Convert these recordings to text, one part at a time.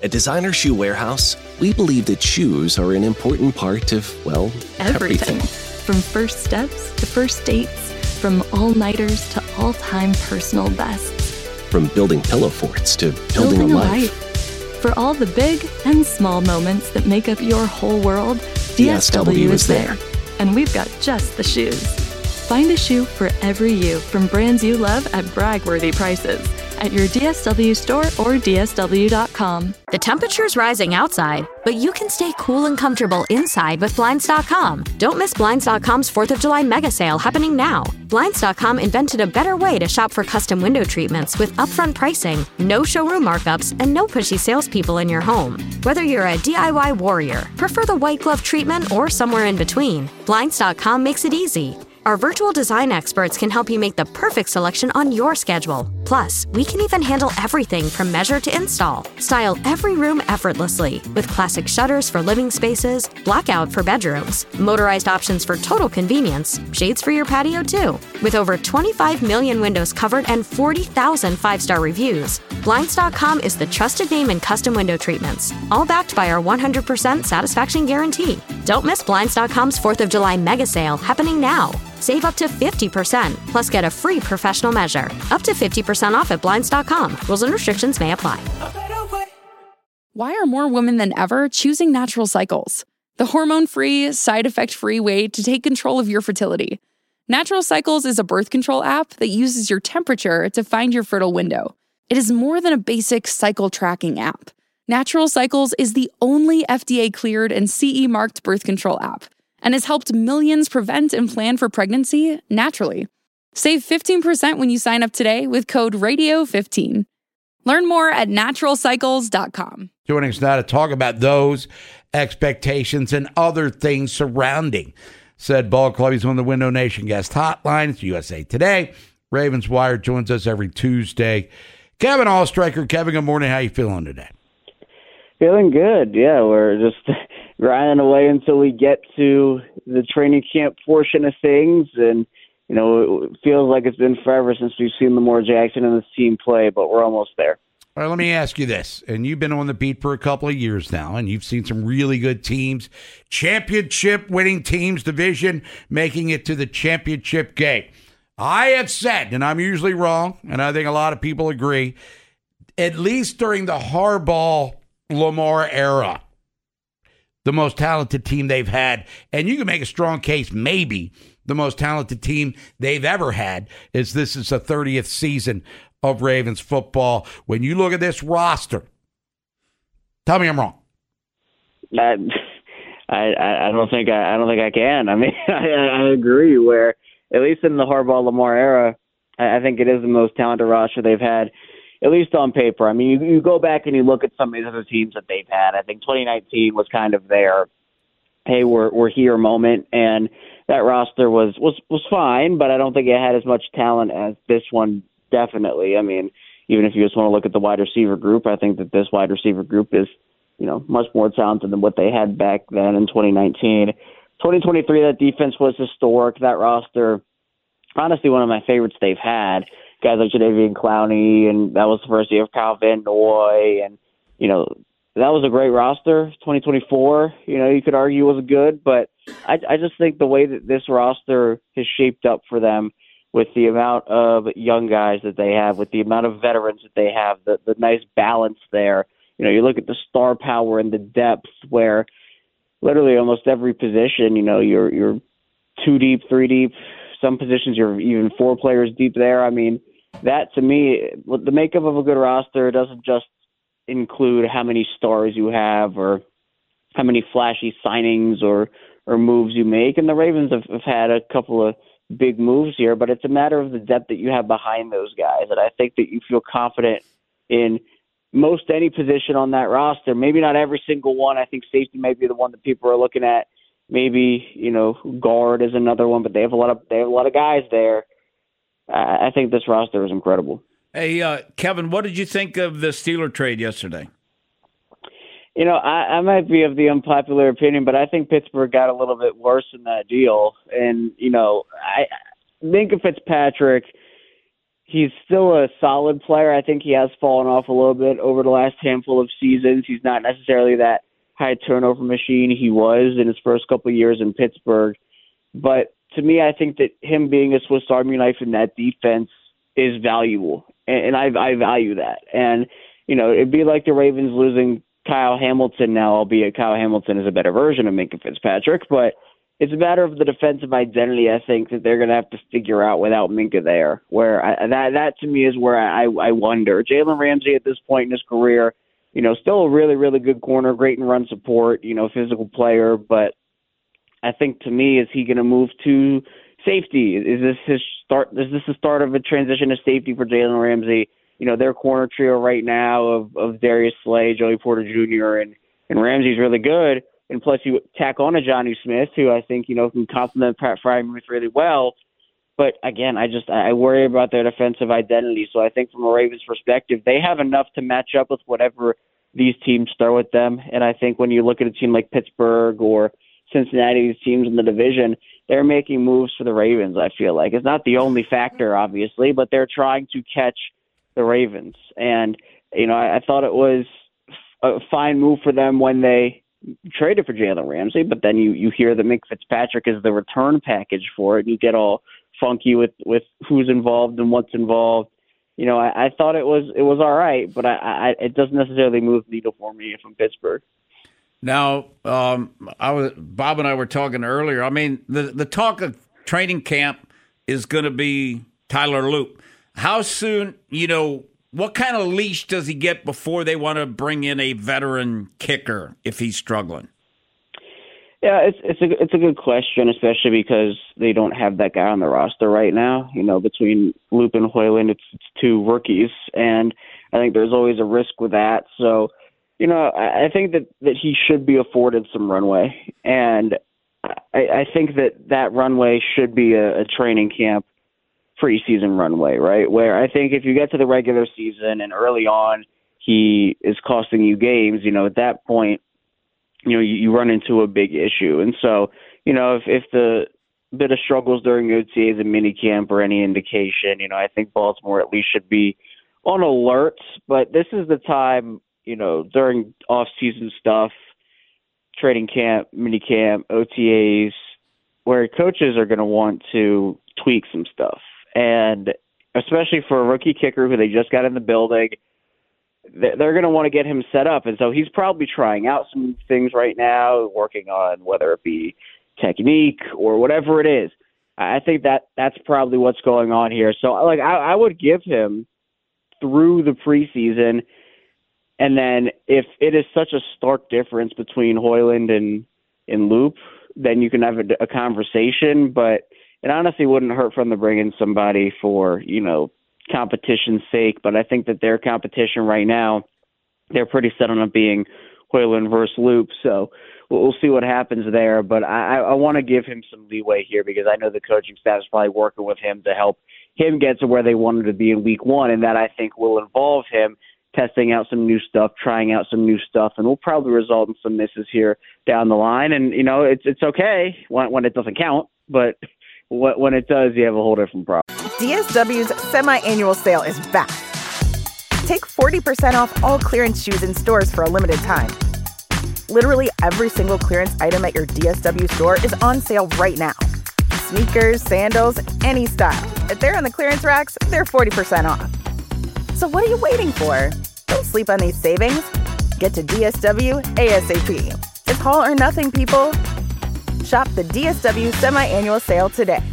At Designer Shoe Warehouse, we believe that shoes are an important part of, well, everything. From first steps to first dates, from all-nighters to all-time personal bests. From building pillow forts to building a life. For all the big and small moments that make up your whole world, DSW is there. And we've got just the shoes. Find a shoe for every you from brands you love at brag-worthy prices at your DSW store or DSW.com. The temperature's rising outside, but you can stay cool and comfortable inside with Blinds.com. Don't miss Blinds.com's 4th of July mega sale happening now. Blinds.com invented a better way to shop for custom window treatments with upfront pricing, no showroom markups, and no pushy salespeople in your home. Whether you're a DIY warrior, prefer the white glove treatment, or somewhere in between, Blinds.com makes it easy. Our virtual design experts can help you make the perfect selection on your schedule. Plus, we can even handle everything from measure to install. Style every room effortlessly with classic shutters for living spaces, blackout for bedrooms, motorized options for total convenience, shades for your patio too. With over 25 million windows covered and 40,000 five-star reviews, Blinds.com is the trusted name in custom window treatments, all backed by our 100% satisfaction guarantee. Don't miss Blinds.com's 4th of July mega sale happening now. Save up to 50%, plus get a free professional measure. Up to 50% off at Blinds.com. Rules and restrictions may apply. Why are more women than ever choosing Natural Cycles? The hormone-free, side-effect-free way to take control of your fertility. Natural Cycles is a birth control app that uses your temperature to find your fertile window. It is more than a basic cycle tracking app. Natural Cycles is the only FDA-cleared and CE-marked birth control app, and has helped millions prevent and plan for pregnancy naturally. Save 15% when you sign up today with code RADIO15. Learn more at naturalcycles.com. Joining us now to talk about those expectations and other things surrounding said ball club. He's on the Window Nation guest hotline. It's USA Today. Ravens Wire joins us every Tuesday. Kevin Allstriker. Kevin, good morning. How you feeling today? Feeling good. Yeah, we're just grinding away until we get to the training camp portion of things. And, you know, it feels like it's been forever since we've seen Lamar Jackson and this team play, but we're almost there. All right, let me ask you this. And you've been on the beat for a couple of years now, and you've seen some really good teams, championship-winning teams, division, making it to the championship game. I have said, and I'm usually wrong, and I think a lot of people agree, at least during the Harbaugh-Lamar era, the most talented team they've had, and you can make a strong case, maybe the most talented team they've ever had, is this is the 30th season of Ravens football. When you look at this roster, tell me I'm wrong. I don't think I can. I mean, I agree. Where at least in the Harbaugh-Lamar era, I think it is the most talented roster they've had, at least on paper. I mean, you go back and you look at some of these other teams that they've had. I think 2019 was kind of their, hey, we're here moment, and that roster was fine, but I don't think it had as much talent as this one. Definitely. I mean, even if you just want to look at the wide receiver group, I think that this wide receiver group is, you know, much more talented than what they had back then in 2019. 2023, that defense was historic. That roster, honestly, one of my favorites they've had. Guys like Jadeveon Clowney, and that was the first year of Kyle Van Noy, and, you know, that was a great roster. 2024, you know, you could argue was good, but I just think the way that this roster has shaped up for them, with the amount of young guys that they have, with the amount of veterans that they have, the nice balance there. You know, you look at the star power and the depth where literally almost every position, you know, you're 2 deep, 3 deep. Some positions you're even 4 players deep there. I mean, that to me, the makeup of a good roster doesn't just include how many stars you have or how many flashy signings or moves you make. And the Ravens have had a couple of big moves here, but it's a matter of the depth that you have behind those guys. And I think that you feel confident in most any position on that roster. Maybe not every single one. I think safety may be the one that people are looking at. Maybe, you know, guard is another one, but they have a lot of guys there. I think this roster is incredible. Hey, Kevin, what did you think of the Steeler trade yesterday? You know, I might be of the unpopular opinion, but I think Pittsburgh got a little bit worse in that deal. And, you know, Minkah Fitzpatrick, he's still a solid player. I think he has fallen off a little bit over the last handful of seasons. He's not necessarily that high turnover machine he was in his first couple of years in Pittsburgh. But to me, I think that him being a Swiss Army knife in that defense is valuable, and I value that. And, you know, it'd be like the Ravens losing Kyle Hamilton now, albeit Kyle Hamilton is a better version of Minkah Fitzpatrick, but it's a matter of the defensive identity, I think, that they're going to have to figure out without Minkah there, where that to me is where I wonder. Jalen Ramsey at this point in his career, you know, still a really, really good corner, great in run support, you know, physical player, but I think to me, is he going to move to safety? Is this his start? Is this the start of a transition to safety for Jalen Ramsey? You know, their corner trio right now of Darius Slay, Joey Porter Jr., and Ramsey's really good. And plus you tack on a Jonnu Smith, who I think, you know, can complement Pat Freiermuth really well. But again, I worry about their defensive identity. So I think from a Ravens perspective, they have enough to match up with whatever these teams throw at them. And I think when you look at a team like Pittsburgh or Cincinnati, these teams in the division, they're making moves for the Ravens, I feel like. It's not the only factor, obviously, but they're trying to catch the Ravens. And, you know, I thought it was a fine move for them when they traded for Jalen Ramsey, but then you hear that Minkah Fitzpatrick is the return package for it, and you get all funky with who's involved and what's involved. You know, I thought it was all right, but it doesn't necessarily move the needle for me from Pittsburgh. Now, Bob and I were talking earlier. I mean, the talk of training camp is going to be Tyler Loop. How soon, you know, what kind of leash does he get before they want to bring in a veteran kicker if he's struggling? Yeah, it's a good question, especially because they don't have that guy on the roster right now. You know, between Loop and Hoyland, it's two rookies, and I think there's always a risk with that. So, you know, I think that he should be afforded some runway, and I think that runway should be a training camp preseason runway, right? Where I think if you get to the regular season and early on he is costing you games, you know, at that point, you know, you run into a big issue. And so, you know, if the bit of struggles during OTAs and minicamp or any indication, you know, I think Baltimore at least should be on alert. But this is the time, you know, during off-season stuff, training camp, minicamp, OTAs, where coaches are going to want to tweak some stuff. And especially for a rookie kicker who they just got in the building, they're going to want to get him set up. And so he's probably trying out some things right now, working on whether it be technique or whatever it is. I think that's probably what's going on here. So, like, I would give him through the preseason, and then if it is such a stark difference between Hoyland and Loop, then you can have a conversation. But it honestly wouldn't hurt for them to bring in somebody for, you know, competition's sake. But I think that their competition right now, they're pretty set on it being Hoyland versus Loop. So we'll see what happens there. But I want to give him some leeway here because I know the coaching staff is probably working with him to help him get to where they wanted to be in week one. And that I think will involve him testing out some new stuff, trying out some new stuff, and will probably result in some misses here down the line. And, you know, it's okay when it doesn't count, but when it does, you have a whole different problem. DSW's semi-annual sale is back. Take 40% off all clearance shoes in stores for a limited time. Literally every single clearance item at your DSW store is on sale right now. Sneakers, sandals, any style. If they're on the clearance racks, they're 40% off. So what are you waiting for? Don't sleep on these savings. Get to DSW ASAP. It's all or nothing, people. Shop the DSW semi-annual sale today.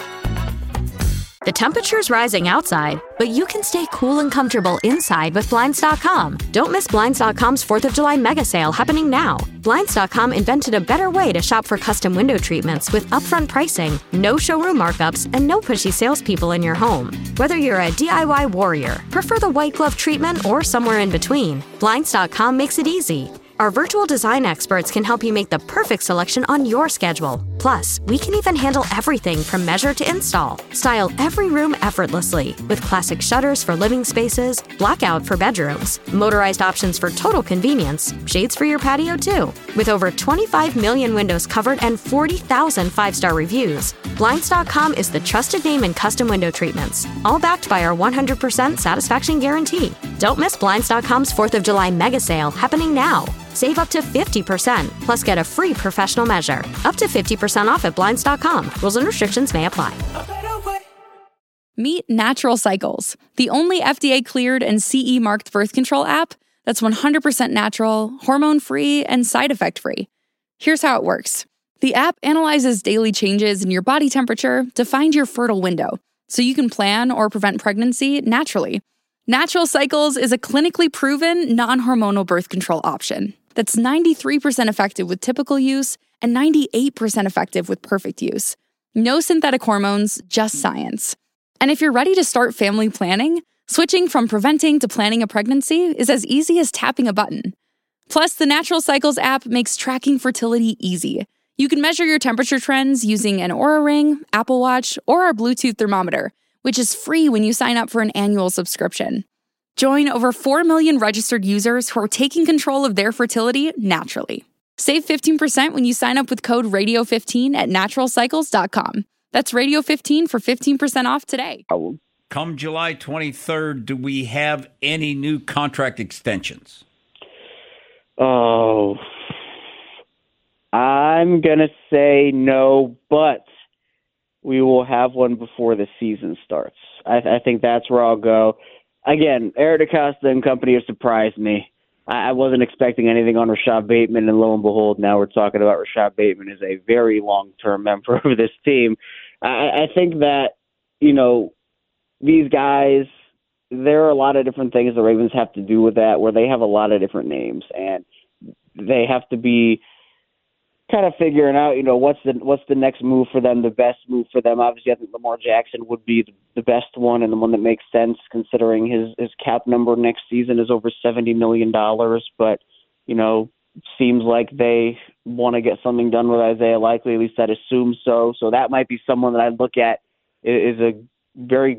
The temperature's rising outside, but you can stay cool and comfortable inside with Blinds.com. Don't miss Blinds.com's 4th of July mega sale happening now. Blinds.com invented a better way to shop for custom window treatments with upfront pricing, no showroom markups, and no pushy salespeople in your home. Whether you're a DIY warrior, prefer the white glove treatment, or somewhere in between, Blinds.com makes it easy. Our virtual design experts can help you make the perfect selection on your schedule. Plus, we can even handle everything from measure to install. Style every room effortlessly with classic shutters for living spaces, blackout for bedrooms, motorized options for total convenience, shades for your patio too. With over 25 million windows covered and 40,000 five-star reviews, Blinds.com is the trusted name in custom window treatments, all backed by our 100% satisfaction guarantee. Don't miss Blinds.com's 4th of July mega sale happening now. Save up to 50%, plus get a free professional measure. Up to 50% off at Blinds.com. Rules and restrictions may apply. Meet Natural Cycles, the only FDA-cleared and CE-marked birth control app that's 100% natural, hormone-free, and side effect-free. Here's how it works. The app analyzes daily changes in your body temperature to find your fertile window, so you can plan or prevent pregnancy naturally. Natural Cycles is a clinically proven, non-hormonal birth control option that's 93% effective with typical use and 98% effective with perfect use. No synthetic hormones, just science. And if you're ready to start family planning, switching from preventing to planning a pregnancy is as easy as tapping a button. Plus, the Natural Cycles app makes tracking fertility easy. You can measure your temperature trends using an Oura Ring, Apple Watch, or our Bluetooth thermometer, which is free when you sign up for an annual subscription. Join over 4 million registered users who are taking control of their fertility naturally. Save 15% when you sign up with code RADIO15 at naturalcycles.com. That's Radio15 for 15% off today. Come July 23rd, do we have any new contract extensions? Oh, I'm going to say no, but we will have one before the season starts. I think that's where I'll go. Again, Eric DeCosta and company have surprised me. I wasn't expecting anything on Rashad Bateman, and lo and behold, now we're talking about Rashad Bateman as a very long-term member of this team. I think that, these guys, there are a lot of different things the Ravens have to do with that, where they have a lot of different names, and they have to be kind of figuring out, what's the next move for them, the best move for them. Obviously, I think Lamar Jackson would be the best one and the one that makes sense, considering his cap number next season is over $70 million. But, seems like they want to get something done with Isaiah Likely. At least I'd assume so. So that might be someone that I'd look at is a very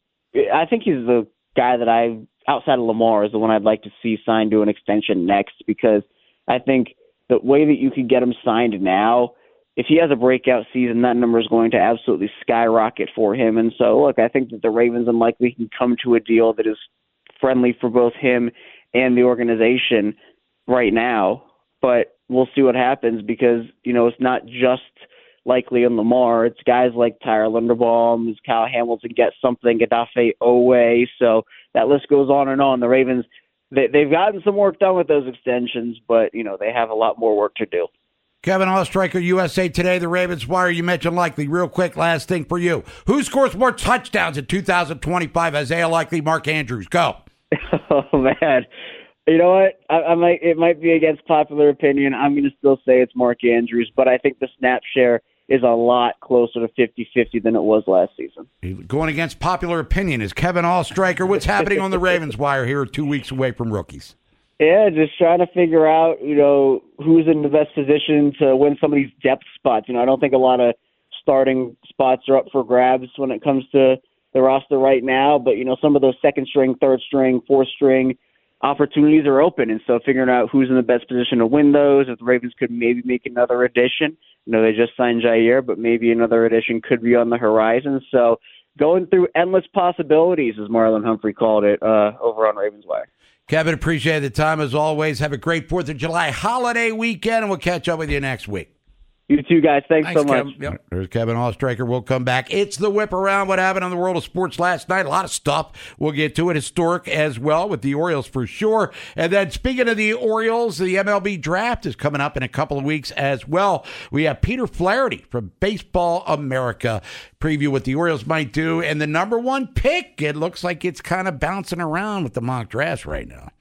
– I think he's the guy that outside of Lamar, is the one I'd like to see signed to an extension next, because I think – the way that you could get him signed now, if he has a breakout season, that number is going to absolutely skyrocket for him. And so, look, I think that the Ravens unlikely can come to a deal that is friendly for both him and the organization right now. But we'll see what happens, because, it's not just Likely and Lamar. It's guys like Tyler Linderbaum, as Kyle Hamilton gets something, Odafe Oweh. So that list goes on and on. The Ravens, they've gotten some work done with those extensions, but, they have a lot more work to do. Kevin Oestreicher, USA Today, the Ravens Wire. You mentioned Likely. Real quick, last thing for you. Who scores more touchdowns in 2025? Isaiah Likely, Mark Andrews. Go. Oh, man. You know what? It might be against popular opinion. I'm going to still say it's Mark Andrews, but I think the snap share is a lot closer to 50-50 than it was last season. Going against popular opinion is Kevin Oestreicher. What's happening on the Ravens Wire here 2 weeks away from rookies? Yeah, just trying to figure out, who's in the best position to win some of these depth spots. I don't think a lot of starting spots are up for grabs when it comes to the roster right now, but, some of those second string, third string, fourth string opportunities are open. And so figuring out who's in the best position to win those, if the Ravens could maybe make another addition. They just signed Jair, but maybe another addition could be on the horizon. So going through endless possibilities, as Marlon Humphrey called it, over on Ravens Wire. Kevin, appreciate the time as always. Have a great 4th of July holiday weekend, and we'll catch up with you next week. You too, guys. Thanks so much. Yep. There's Kevin Oestreicher. We'll come back. It's the Whip Around. What happened in the world of sports last night? A lot of stuff. We'll get to it. Historic as well with the Orioles for sure. And then speaking of the Orioles, the MLB draft is coming up in a couple of weeks as well. We have Peter Flaherty from Baseball America preview what the Orioles might do. And the number one pick, it looks like it's kind of bouncing around with the mock drafts right now.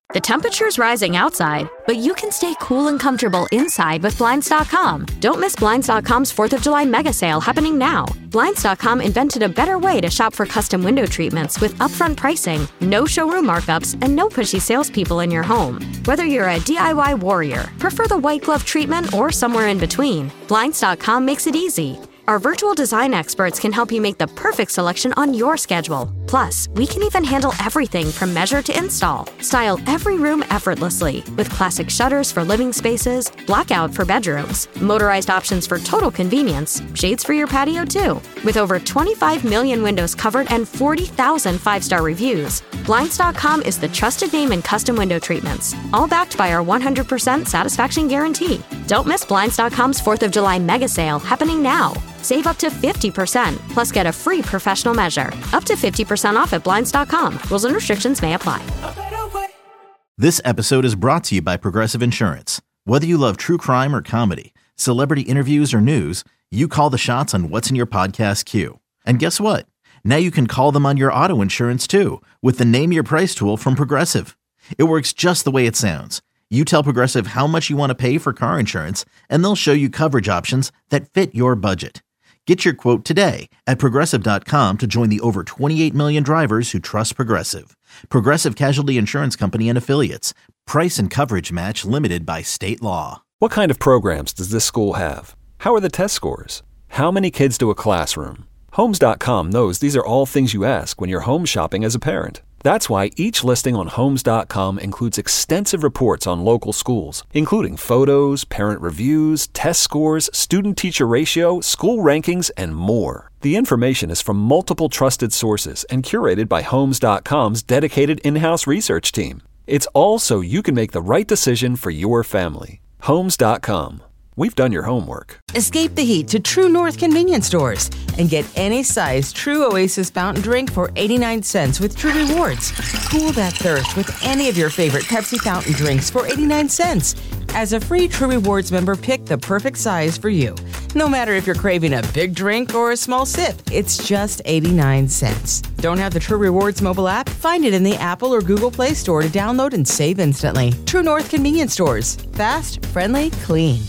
The temperature's rising outside, but you can stay cool and comfortable inside with Blinds.com. Don't miss Blinds.com's 4th of July mega sale happening now. Blinds.com invented a better way to shop for custom window treatments with upfront pricing, no showroom markups, and no pushy salespeople in your home. Whether you're a DIY warrior, prefer the white glove treatment, or somewhere in between, Blinds.com makes it easy. Our virtual design experts can help you make the perfect selection on your schedule. Plus, we can even handle everything from measure to install. Style every room effortlessly with classic shutters for living spaces, blackout for bedrooms, motorized options for total convenience, shades for your patio too. With over 25 million windows covered and 40,000 5-star reviews, Blinds.com is the trusted name in custom window treatments, all backed by our 100% satisfaction guarantee. Don't miss Blinds.com's 4th of July mega sale happening now. Save up to 50%, plus get a free professional measure. Up to 50% off at Blinds.com. Rules and restrictions may apply. This episode is brought to you by Progressive Insurance. Whether you love true crime or comedy, celebrity interviews or news, you call the shots on what's in your podcast queue. And guess what? Now you can call them on your auto insurance too with the Name Your Price tool from Progressive. It works just the way it sounds. You tell Progressive how much you want to pay for car insurance, and they'll show you coverage options that fit your budget. Get your quote today at Progressive.com to join the over 28 million drivers who trust Progressive. Progressive Casualty Insurance Company and Affiliates. Price and coverage match limited by state law. What kind of programs does this school have? How are the test scores? How many kids do a classroom? Homes.com knows these are all things you ask when you're home shopping as a parent. That's why each listing on Homes.com includes extensive reports on local schools, including photos, parent reviews, test scores, student-teacher ratio, school rankings, and more. The information is from multiple trusted sources and curated by Homes.com's dedicated in-house research team. It's all so you can make the right decision for your family. Homes.com. We've done your homework. Escape the heat to True North convenience stores and get any size True Oasis fountain drink for 89 cents with True Rewards. Cool that thirst with any of your favorite Pepsi fountain drinks for 89 cents. As a free True Rewards member, pick the perfect size for you. No matter if you're craving a big drink or a small sip, it's just 89 cents. Don't have the True Rewards mobile app? Find it in the Apple or Google Play Store to download and save instantly. True North convenience stores. Fast, friendly, clean.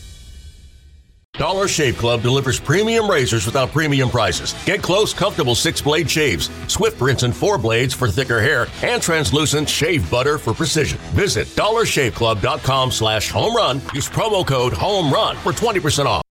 Dollar Shave Club delivers premium razors without premium prices. Get close, comfortable 6-blade shaves, swift rinse and 4 blades for thicker hair, and translucent shave butter for precision. Visit dollarshaveclub.com/homerun. Use promo code HOMERUN for 20% off.